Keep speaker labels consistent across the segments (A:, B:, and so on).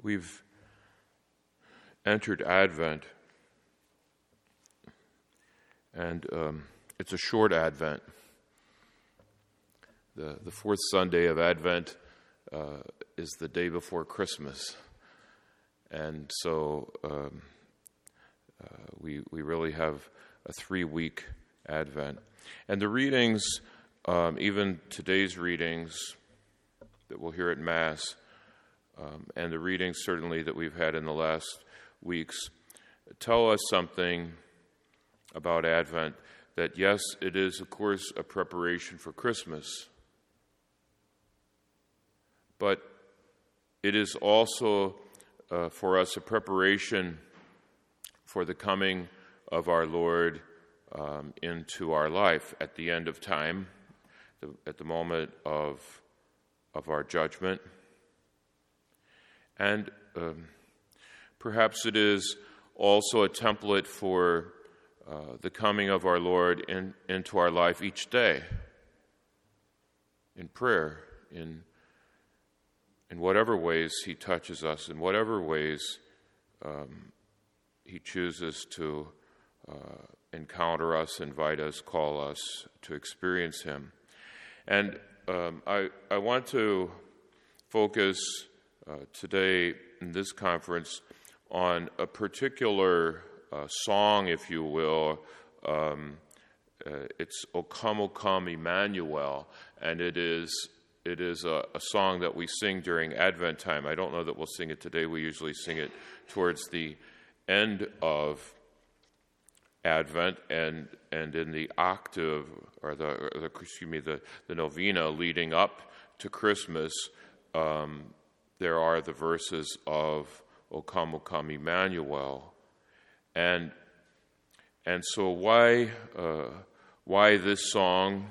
A: We've entered Advent, and it's a short Advent. The fourth Sunday of Advent is the day before Christmas, and so we really have a 3-week Advent. And the readings, even today's readings that we'll hear at Mass, and the readings certainly that we've had in the last weeks, tell us something about Advent, that yes, it is, of course, a preparation for Christmas, but it is also for us a preparation for the coming of our Lord into our life at the end of time, at the moment of our judgment. And perhaps it is also a template for the coming of our Lord into our life each day, in prayer, in whatever ways he touches us, in whatever ways he chooses to encounter us, invite us, call us to experience him. And I want to focus today in this conference on a particular song, if you will. It's O Come, O Come, Emmanuel, and it is a song that we sing during Advent time. I don't know that we'll sing it today. We usually sing it towards the end of Advent and in the octave, or the novena leading up to Christmas. There are the verses of O Come, Emmanuel. And so why this song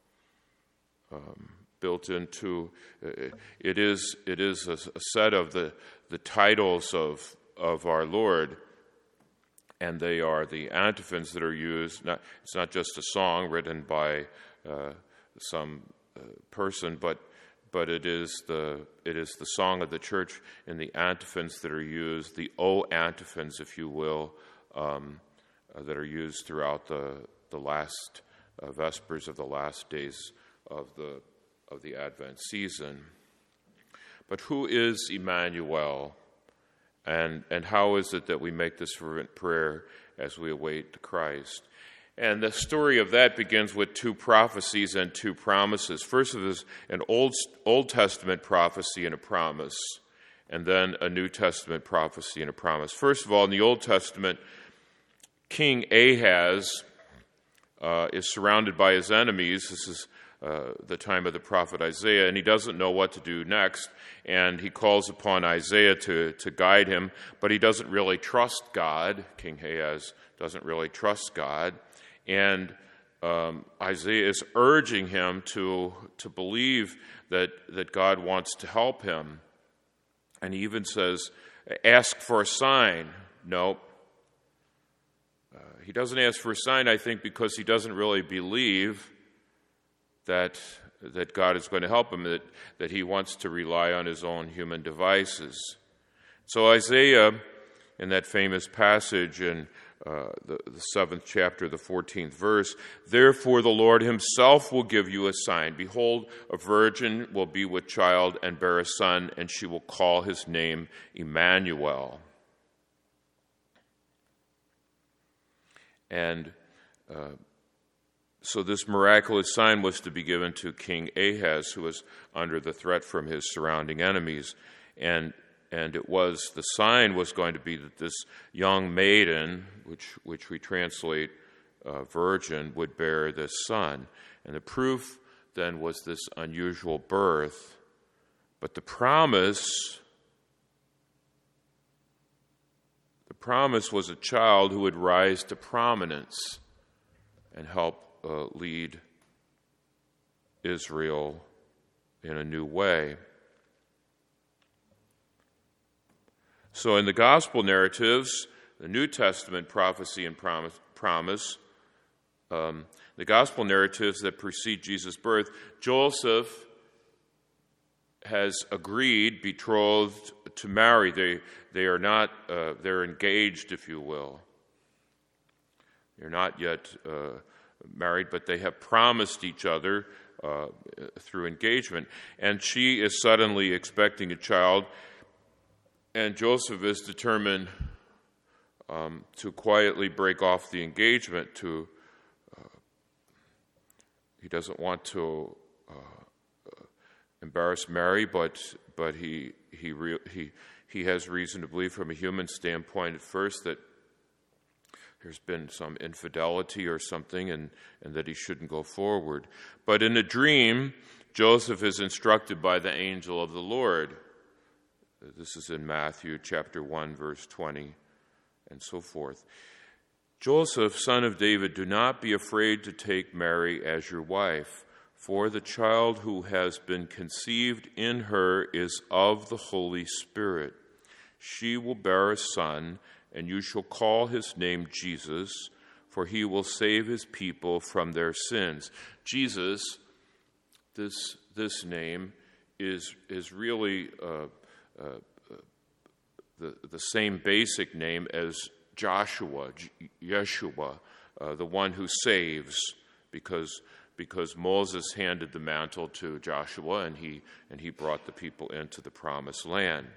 A: built into it is a set of the titles of our Lord, and they are the antiphons that are used. It's not just a song written by some person, but it is the song of the church in the antiphons that are used, the O antiphons, if you will, that are used throughout the last vespers of the last days of the Advent season. But who is Emmanuel, and how is it that we make this fervent prayer as we await Christ? And the story of that begins with 2 prophecies and 2 promises. First of is an Old Testament prophecy and a promise, and then a New Testament prophecy and a promise. First of all, in the Old Testament, King Ahaz is surrounded by his enemies. This is the time of the prophet Isaiah, and he doesn't know what to do next, and he calls upon Isaiah to guide him, but he doesn't really trust God. King Ahaz doesn't really trust God. And Isaiah is urging him to believe that God wants to help him. And he even says, ask for a sign. Nope. He doesn't ask for a sign, I think, because he doesn't really believe that God is going to help him, that he wants to rely on his own human devices. So Isaiah, in that famous passage in the 7th chapter, the 14th verse, therefore the Lord himself will give you a sign. Behold, a virgin will be with child and bear a son, and she will call his name Emmanuel. And so this miraculous sign was to be given to King Ahaz, who was under the threat from his surrounding enemies. And the sign was going to be that this young maiden, which we translate virgin, would bear this son. And the proof then was this unusual birth. But the promise was a child who would rise to prominence and help lead Israel in a new way. So in the gospel narratives, the New Testament prophecy and promise, the gospel narratives that precede Jesus' birth, Joseph has agreed, betrothed to marry. They are not, they're engaged, if you will. They're not yet married, but they have promised each other through engagement. And she is suddenly expecting a child, and Joseph is determined to quietly break off the engagement. He doesn't want to embarrass Mary, but he has reason to believe from a human standpoint at first that there's been some infidelity or something, and that he shouldn't go forward. But in a dream, Joseph is instructed by the angel of the Lord. This is in Matthew chapter 1, verse 20, and so forth. Joseph, son of David, do not be afraid to take Mary as your wife, for the child who has been conceived in her is of the Holy Spirit. She will bear a son, and you shall call his name Jesus, for he will save his people from their sins. Jesus, this name is really the same basic name as Joshua, Yeshua, the one who saves, because Moses handed the mantle to Joshua, and he brought the people into the promised land.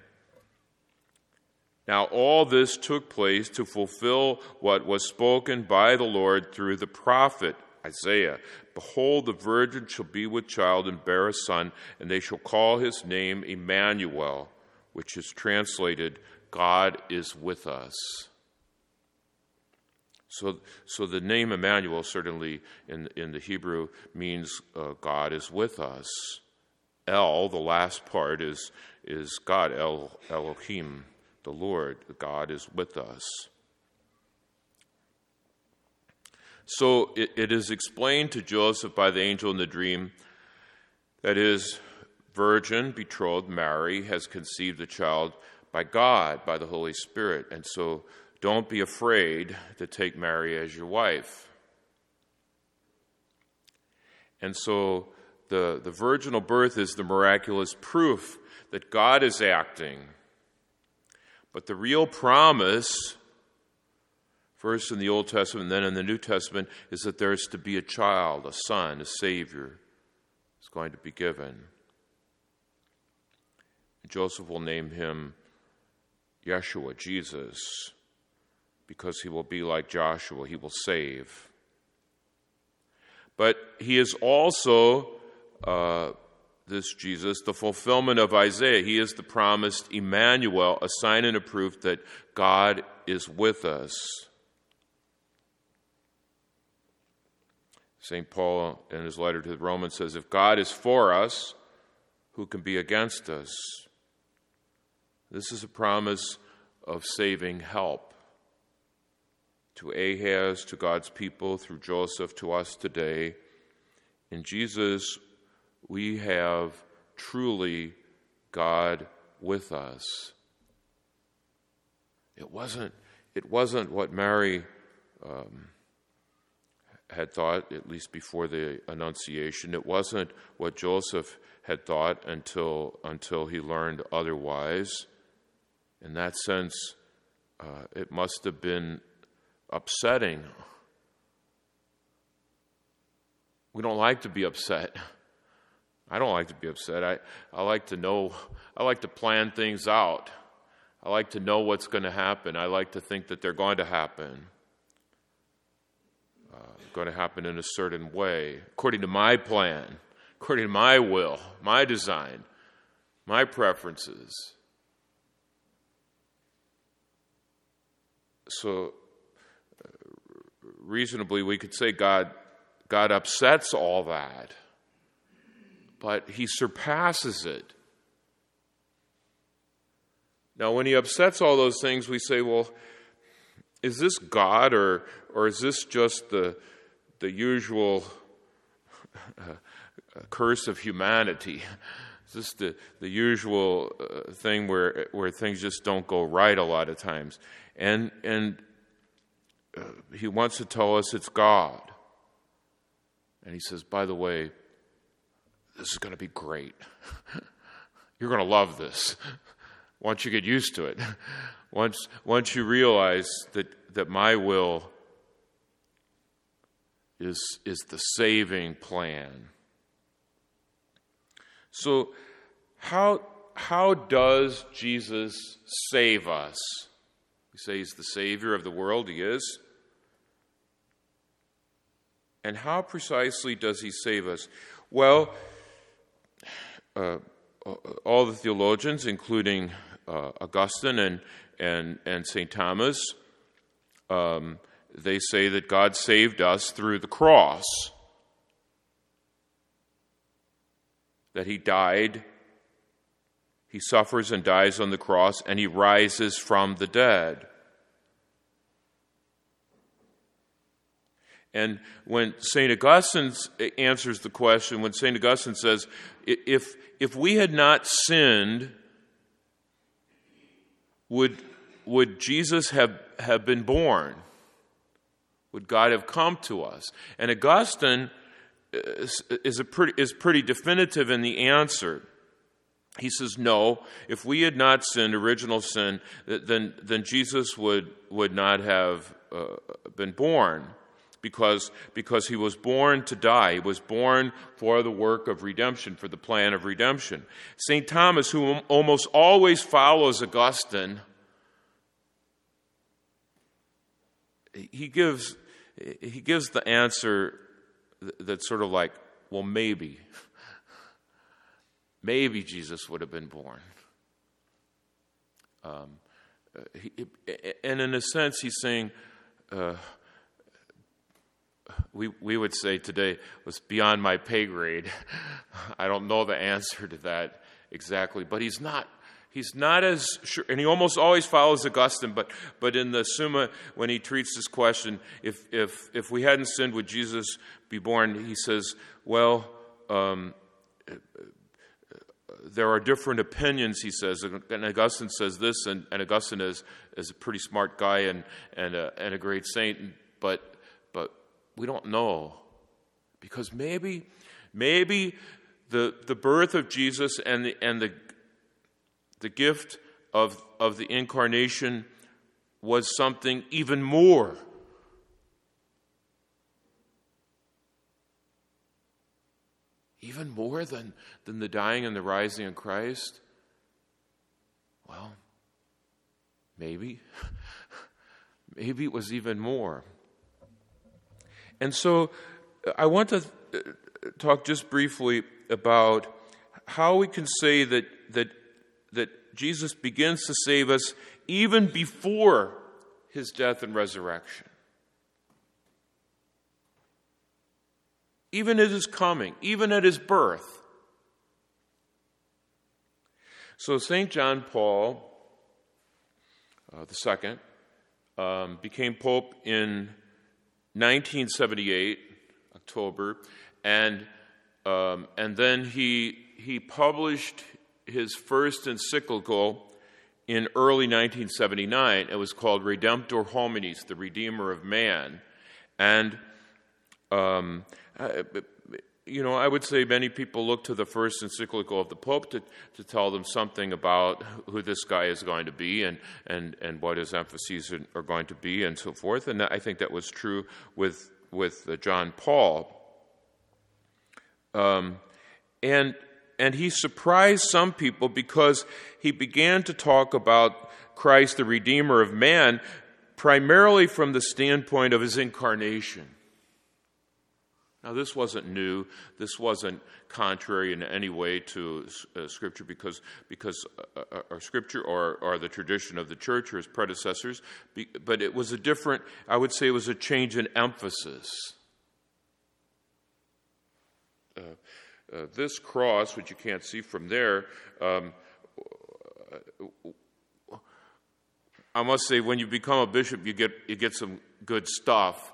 A: Now all this took place to fulfill what was spoken by the Lord through the prophet Isaiah. Behold, the virgin shall be with child and bear a son, and they shall call his name Emmanuel, which is translated, God is with us. So the name Emmanuel certainly in the Hebrew means God is with us. El, the last part, is God, Elohim, the Lord. God is with us. So it is explained to Joseph by the angel in the dream that his virgin betrothed Mary has conceived a child by God, by the Holy Spirit. And so don't be afraid to take Mary as your wife. And so the virginal birth is the miraculous proof that God is acting. But the real promise, first in the Old Testament and then in the New Testament, is that there is to be a child, a son, a Savior is going to be given. Joseph will name him Yeshua, Jesus, because he will be like Joshua, he will save. But he is also, this Jesus, the fulfillment of Isaiah. He is the promised Emmanuel, a sign and a proof that God is with us. St. Paul, in his letter to the Romans, says, if God is for us, who can be against us? This is a promise of saving help to Ahaz, to God's people, through Joseph, to us today. In Jesus, we have truly God with us. It wasn't what Mary had thought, at least before the Annunciation. It wasn't what Joseph had thought until he learned otherwise. In that sense, it must have been upsetting. We don't like to be upset. I don't like to be upset. I like to know, I like to plan things out. I like to know what's going to happen. I like to think that they're going to happen. Going to happen in a certain way, according to my plan, according to my will, my design, my preferences. So, reasonably, we could say God upsets all that, but he surpasses it. Now, when he upsets all those things, we say, well, is this God, or is this just the usual curse of humanity? Is this the usual thing where things just don't go right a lot of times? And he wants to tell us it's God. And he says, by the way, this is going to be great. You're going to love this. once you get used to it, once you realize that my will is the saving plan. So how does Jesus save us? We say he's the Savior of the world. He is. And how precisely does he save us? Well, all the theologians, including Augustine and St. Thomas, they say that God saved us through the cross, that he died, he suffers and dies on the cross, and he rises from the dead. And when St. Augustine answers the question, when St. Augustine says, if we had not sinned, would Jesus have been born? Would God have come to us? And Augustine is pretty definitive in the answer. He says, no, if we had not sinned, original sin, then Jesus would not have been born, because he was born to die. He was born for the work of redemption, for the plan of redemption. St. Thomas, who almost always follows Augustine, he gives the answer that's sort of like, well, maybe Jesus would have been born. And in a sense, he's saying, we would say today, was beyond my pay grade. I don't know the answer to that exactly, but he's not as sure, and he almost always follows Augustine, but in the Summa, when he treats this question, if we hadn't sinned, would Jesus be born? He says, well, there are different opinions, he says, and Augustine says this, and Augustine is a pretty smart guy and a great saint, but we don't know, because maybe the birth of Jesus and the gift of the incarnation was something even more. Even more than the dying and the rising of Christ? Well, maybe. Maybe it was even more. And so I want to talk just briefly about how we can say that Jesus begins to save us even before his death and resurrection. Even at his coming, even at his birth. So St. John Paul II became Pope in 1978, October, and then he published his first encyclical in early 1979. It was called Redemptor Hominis, the Redeemer of Man. And I would say many people look to the first encyclical of the Pope to tell them something about who this guy is going to be and what his emphases are going to be and so forth. And I think that was true with John Paul. And he surprised some people because he began to talk about Christ, the Redeemer of man, primarily from the standpoint of his incarnation. Now, this wasn't new. This wasn't contrary in any way to Scripture because our Scripture or the tradition of the Church or its predecessors, but it was I would say it was a change in emphasis. This cross, which you can't see from there, I must say, when you become a bishop, you get some good stuff.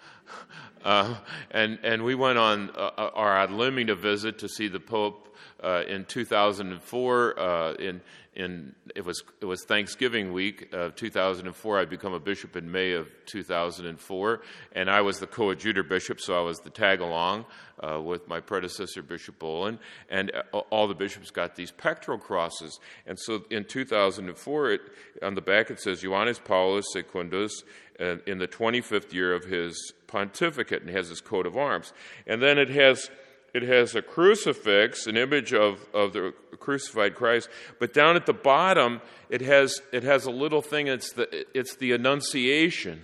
A: And we went on our ad limina visit to see the Pope in 2004 in it was Thanksgiving week of 2004. I'd become a bishop in May of 2004, and I was the coadjutor bishop, so I was the tag-along with my predecessor, Bishop Bolin, and all the bishops got these pectoral crosses. And so in 2004, on the back it says, Ioannis Paulus Secundus, in the 25th year of his pontificate, and it has his coat of arms. And then it has a crucifix, an image of the crucified Christ, but down at the bottom it has a little thing. It's the Annunciation.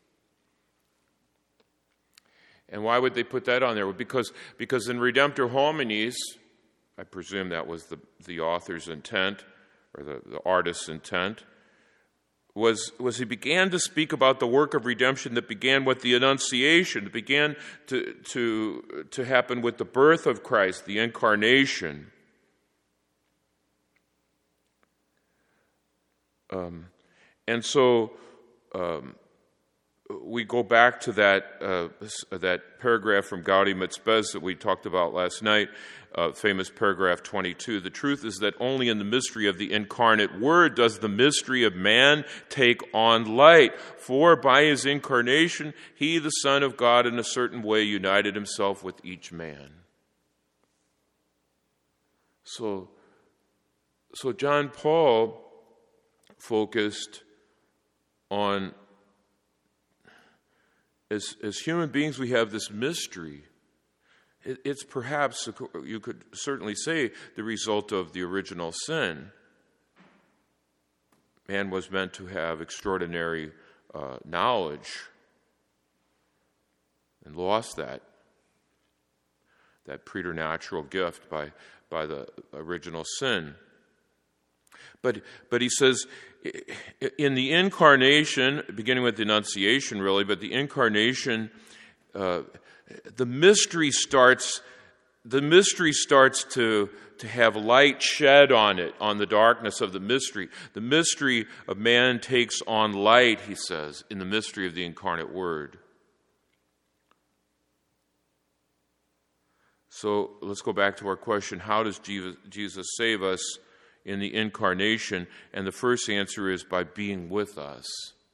A: And why would they put that on there? Well, because in Redemptor Homines, I presume that was the author's intent or the artist's intent, was he began to speak about the work of redemption that began with the Annunciation, that began to happen with the birth of Christ, the incarnation. And so we go back to that paragraph from Gaudium et Spes that we talked about last night, famous paragraph 22. The truth is that only in the mystery of the incarnate Word does the mystery of man take on light. For by his incarnation, he, the Son of God, in a certain way united himself with each man. So John Paul focused on, as human beings, we have this mystery. It's perhaps, you could certainly say, the result of the original sin. Man was meant to have extraordinary knowledge and lost that preternatural gift by the original sin. But he says, in the incarnation, beginning with the Annunciation really, but the incarnation, the mystery starts to have light shed on it, on the darkness of the mystery. The mystery of man takes on light, he says, in the mystery of the incarnate Word. So let's go back to our question, how does Jesus save us in the incarnation? And the first answer is by being with us.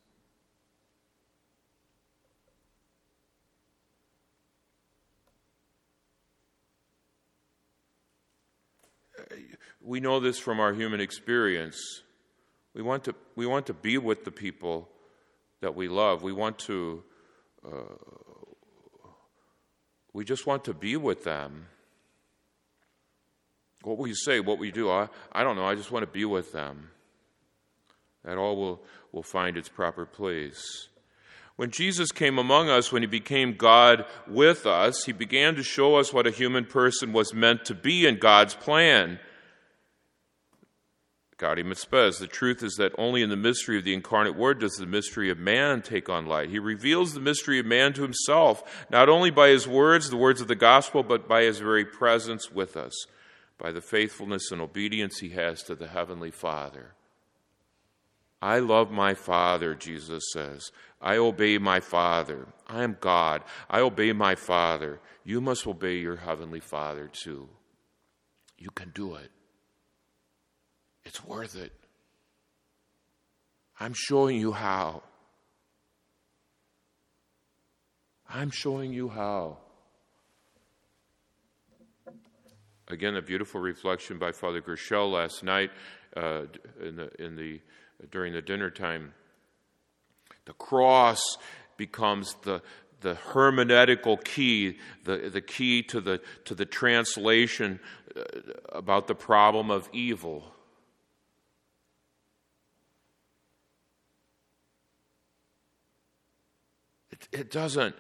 A: We know this from our human experience. We want to be with the people that we love. We just want to be with them. What will you say? What will you do? I don't know. I just want to be with them. That all will find its proper place. When Jesus came among us, when he became God with us, he began to show us what a human person was meant to be in God's plan. Gaudium et Spes, the truth is that only in the mystery of the incarnate Word does the mystery of man take on light. He reveals the mystery of man to himself, not only by his words, the words of the gospel, but by his very presence with us, by the faithfulness and obedience he has to the Heavenly Father. I love my Father, Jesus says. I obey my Father. I am God. I obey my Father. You must obey your Heavenly Father too. You can do it. It's worth it. I'm showing you how. I'm showing you how. Again, a beautiful reflection by Father Gershel last night during the dinner time. The cross becomes the hermeneutical key, the key to the translation about the problem of evil. It doesn't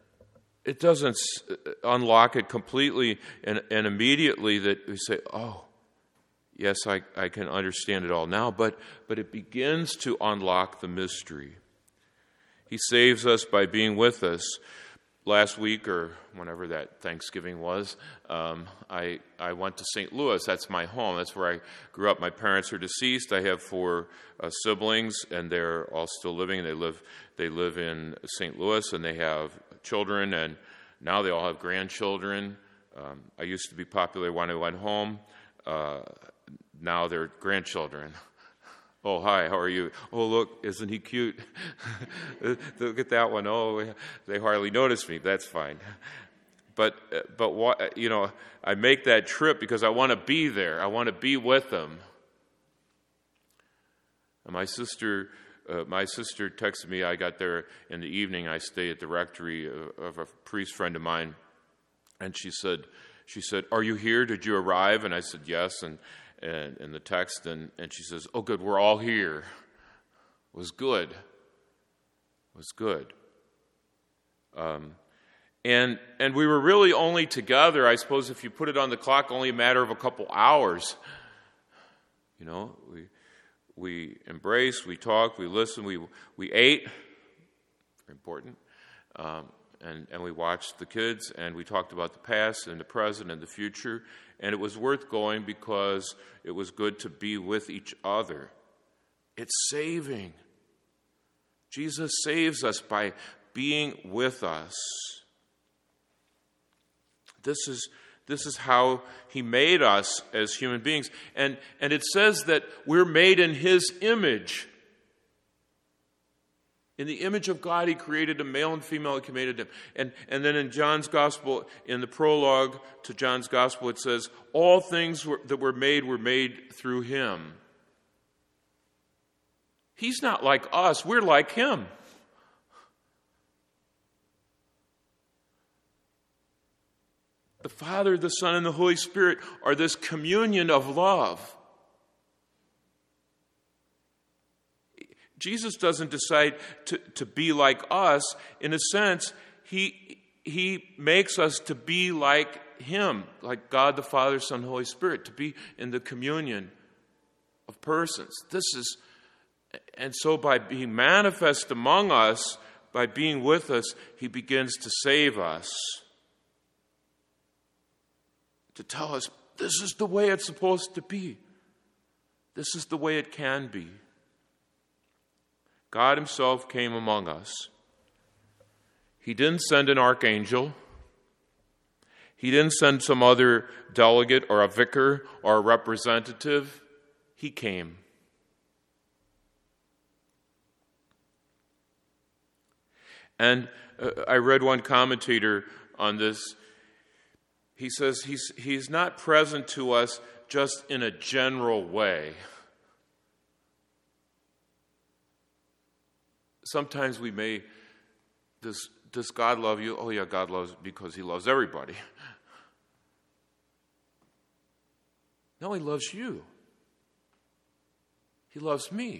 A: unlock it completely and immediately that we say, oh, yes, I can understand it all now, but it begins to unlock the mystery. He saves us by being with us. Last week, or whenever that Thanksgiving was, I went to St. Louis. That's my home. That's where I grew up. My parents are deceased. I have 4 siblings, and they're all still living. They live in St. Louis, and they have children, and now they all have grandchildren. I used to be popular when I went home. now they're grandchildren. Oh, hi, how are you? Oh, look, isn't he cute? Look at that one. Oh, they hardly notice me. That's fine. But what, I make that trip because I want to be there. I want to be with them. And my sister texted me. I got there in the evening. I stay at the rectory of a priest friend of mine, and she said, "Are you here? Did you arrive?" And I said, "Yes." And in the text, and she says, "Oh, good, we're all here." It was good. It was good. And we were really only together, I suppose, if you put it on the clock, only a matter of a couple hours. We embraced, we talked, we listened, we ate, very important, and we watched the kids, and we talked about the past and the present and the future, and it was worth going because it was good to be with each other. It's saving. Jesus saves us by being with us. This is how he made us as human beings. And it says that we're made in his image. In the image of God, he created them, male and female, he created them. And then in John's Gospel, in the prologue to John's Gospel, it says, all things that were made through him. He's not like us, we're like him. The Father, the Son, and the Holy Spirit are this communion of love. Jesus doesn't decide to be like us. In a sense, he makes us to be like him, like God the Father, Son, Holy Spirit, to be in the communion of persons. And so by being manifest among us, by being with us, he begins to save us. To tell us, this is the way it's supposed to be. This is the way it can be. God himself came among us. He didn't send an archangel. He didn't send some other delegate or a vicar or a representative. He came. And I read one commentator on this. He says he's not present to us just in a general way. Sometimes we may, does God love you? Oh yeah, God loves because he loves everybody. No, he loves you. He loves me.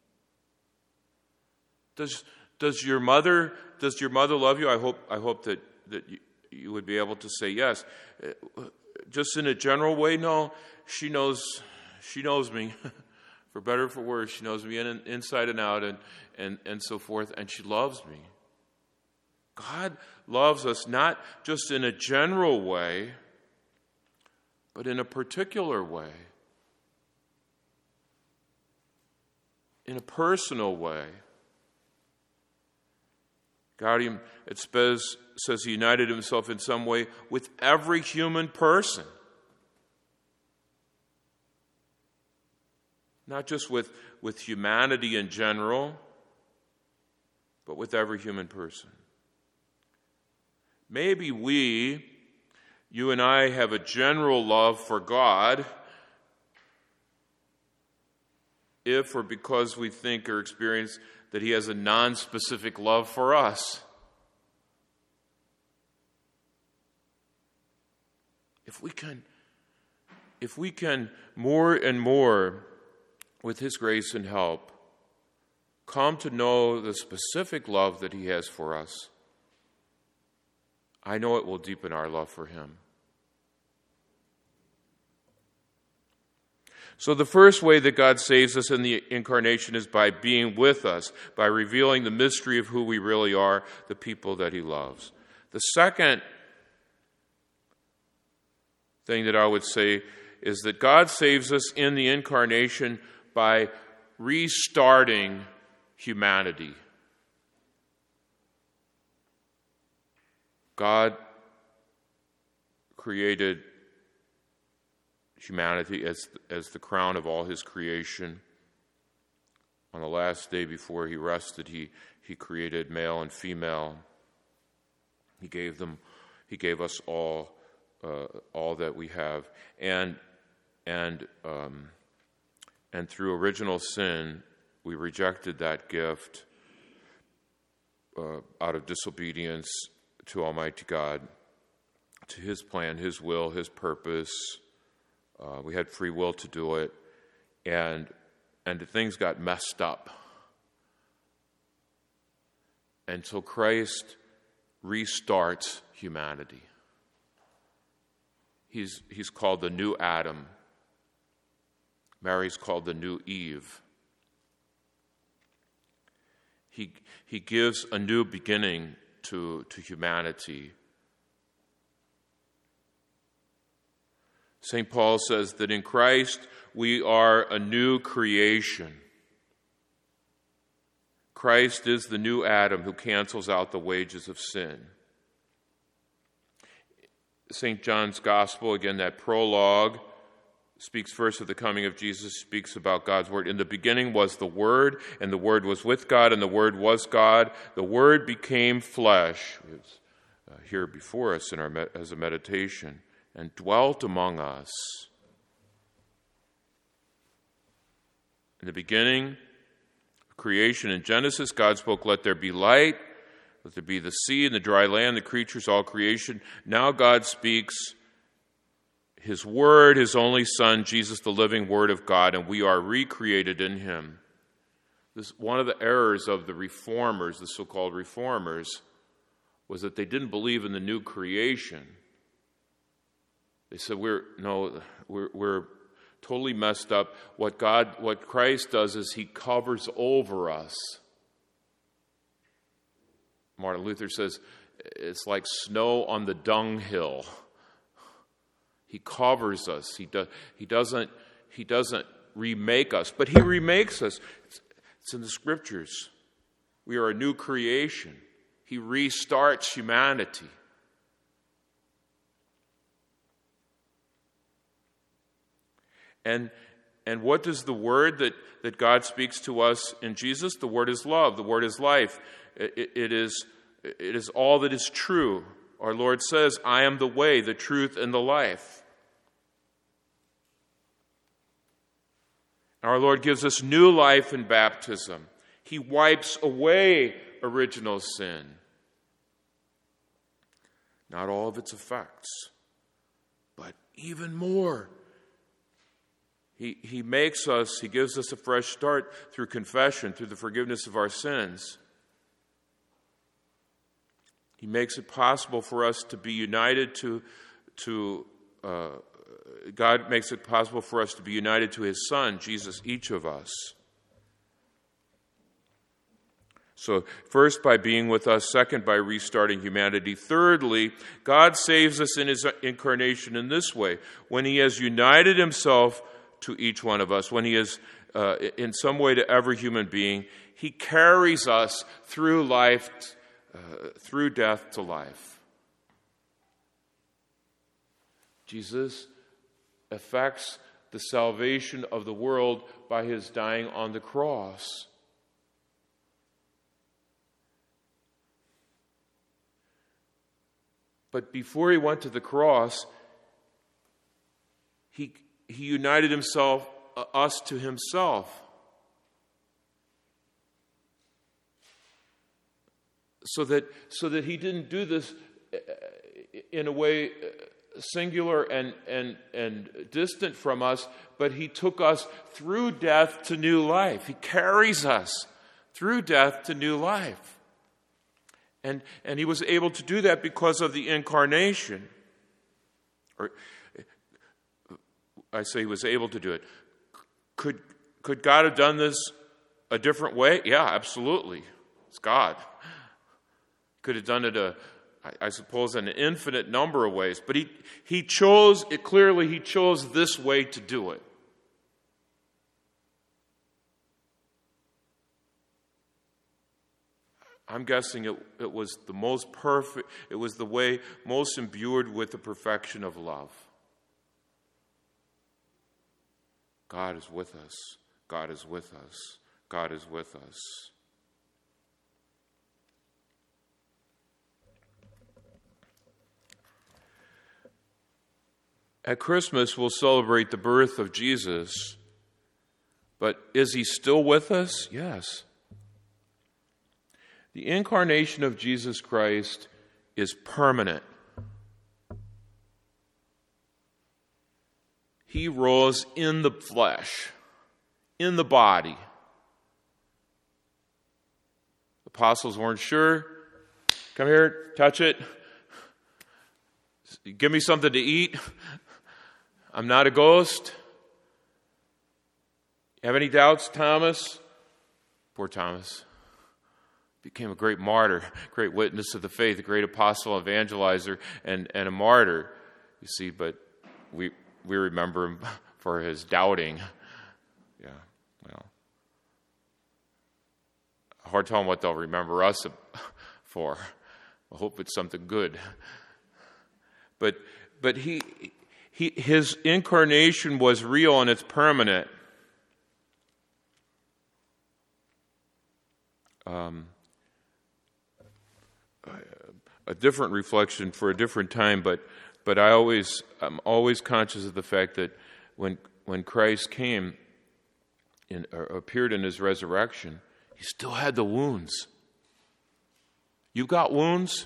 A: Does your mother love you? I hope that you would be able to say yes. Just in a general way, no. She knows me, for better or for worse. She knows me inside and out, and so forth, and she loves me. God loves us not just in a general way, but in a particular way, in a personal way. Gaudium et Spes says he united himself in some way with every human person. Not just with humanity in general, but with every human person. Maybe you and I, have a general love for God if or because we think or experience that he has a non-specific love for us. If we can more and more, with his grace and help, come to know the specific love that he has for us, I know it will deepen our love for him. So the first way that God saves us in the incarnation is by being with us, by revealing the mystery of who we really are, the people that he loves. The second thing that I would say is that God saves us in the incarnation by restarting humanity. God created humanity as the crown of all his creation. On the last day before he rested, he created male and female. He gave us all that we have, and through original sin, we rejected that gift out of disobedience to Almighty God, to his plan, his will, his purpose. We had free will to do it, and things got messed up. And so Christ restarts humanity. He's called the new Adam. Mary's called the new Eve. He gives a new beginning to humanity. St. Paul says that in Christ we are a new creation. Christ is the new Adam who cancels out the wages of sin. St. John's Gospel, again, that prologue, speaks first of the coming of Jesus, speaks about God's Word. In the beginning was the Word, and the Word was with God, and the Word was God. The Word became flesh. It's here before us as a meditation, and dwelt among us. In the beginning, creation in Genesis, God spoke, "Let there be light. Let there be the sea and the dry land, the creatures, all creation." Now God speaks his Word, his only Son, Jesus, the living Word of God, and we are recreated in him. One of the errors of the reformers, the so-called reformers, was that they didn't believe in the new creation. They said, we're totally messed up. What Christ does is he covers over us. Martin Luther says it's like snow on the dunghill. He covers us. He doesn't remake us, but he remakes us. It's in the Scriptures. We are a new creation. He restarts humanity. And what does the word that God speaks to us in Jesus? The word is love. The word is life. It is all that is true. Our Lord says, "I am the way, the truth, and the life." Our Lord gives us new life in baptism. He wipes away original sin. Not all of its effects, but even more. He gives us a fresh start through confession, through the forgiveness of our sins. He makes it possible for us to be united God makes it possible for us to be united to his Son, Jesus, each of us. So first, by being with us. Second, by restarting humanity. Thirdly, God saves us in his incarnation in this way. When he has united himself to each one of us, when he is in some way to every human being, he carries us through life, through death to life. Jesus effects the salvation of the world by his dying on the cross. But before he went to the cross, he united us to himself. So that he didn't do this in a way singular and distant from us, but he took us through death to new life. He carries us through death to new life. And he was able to do that because of the incarnation. Or I say he was able to do it. Could God have done this a different way? Yeah, absolutely. It's God. Could have done it I suppose in an infinite number of ways, but he chose this way to do it. I'm guessing it was the most perfect, it was the way most imbued with the perfection of love. God is with us. God is with us. God is with us. At Christmas, we'll celebrate the birth of Jesus, but is he still with us? Yes. The incarnation of Jesus Christ is permanent. He rose in the flesh, in the body. The apostles weren't sure. Come here, touch it. Give me something to eat. I'm not a ghost. You have any doubts, Thomas? Poor Thomas. Became a great martyr, great witness of the faith, a great apostle, evangelizer, and a martyr. You see, but we remember him for his doubting. Yeah, well. Hard to tell them what they'll remember us for. I hope it's something good. But his incarnation was real and it's permanent. A different reflection for a different time, but I'm always conscious of the fact that when Christ came and appeared in his resurrection, he still had the wounds. You got wounds?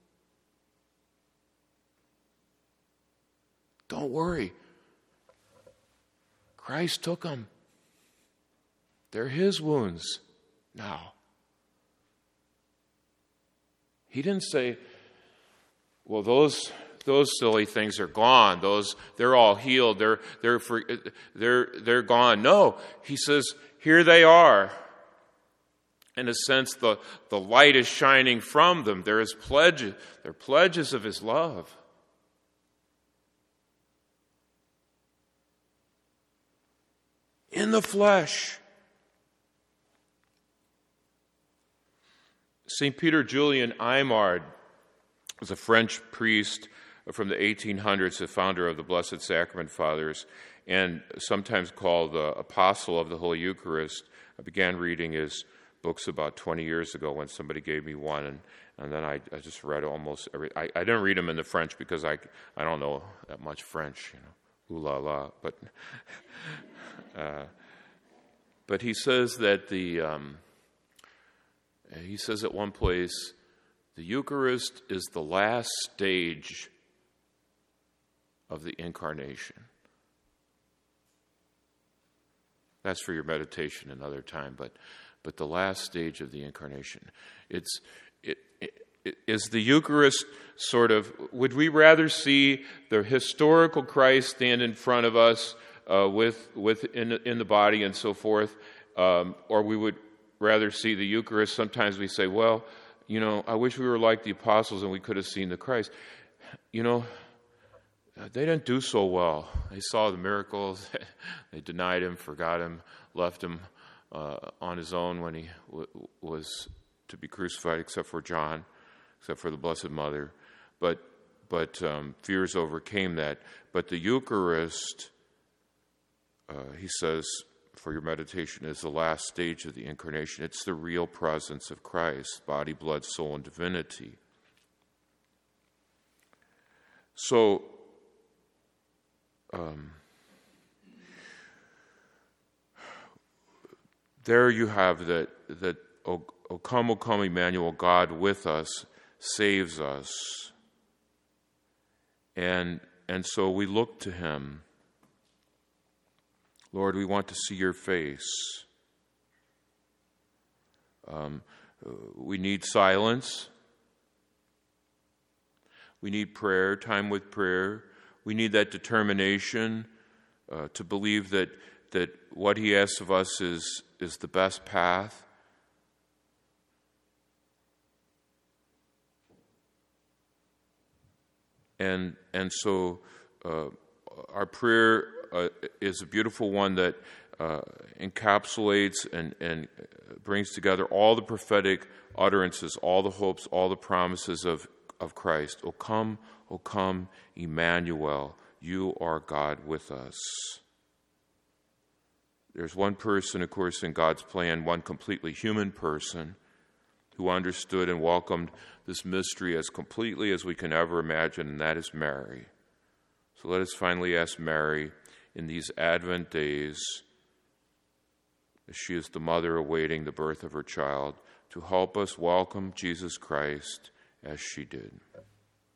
A: Don't worry. Christ took them. They're his wounds now. He didn't say, well, those silly things are gone. They're all healed. They're gone. No, he says, here they are. In a sense, the light is shining from them. They're pledges of his love. In the flesh. St. Peter Julian Aymard was a French priest from the 1800s, the founder of the Blessed Sacrament Fathers, and sometimes called the Apostle of the Holy Eucharist. I began reading his books about 20 years ago when somebody gave me one, and then I just read almost every. I didn't read them in the French because I don't know that much French, ooh la la. But he says that he says at one place, the Eucharist is the last stage of the incarnation. That's for your meditation another time, but the last stage of the incarnation. Is the Eucharist sort of, would we rather see the historical Christ stand in front of us in the body and so forth, or we would rather see the Eucharist? Sometimes we say, well, I wish we were like the apostles and we could have seen the Christ. They didn't do so well. They saw the miracles. They denied him, forgot him, left him on his own when he was to be crucified, except for John, except for the Blessed Mother. But fears overcame that. But the Eucharist, he says, for your meditation, is the last stage of the incarnation. It's the real presence of Christ, body, blood, soul, and divinity. So, there you have that O come, Emmanuel, God with us, saves us. And so we look to him. Lord, we want to see your face. We need silence. We need prayer, time with prayer. We need that determination to believe that what he asks of us is the best path. And so our prayer is a beautiful one that encapsulates and brings together all the prophetic utterances, all the hopes, all the promises of Christ. O come, Emmanuel, you are God with us. There's one person, of course, in God's plan, one completely human person who understood and welcomed this mystery as completely as we can ever imagine, and that is Mary. So let us finally ask Mary in these Advent days, as she is the mother awaiting the birth of her child, to help us welcome Jesus Christ as she did.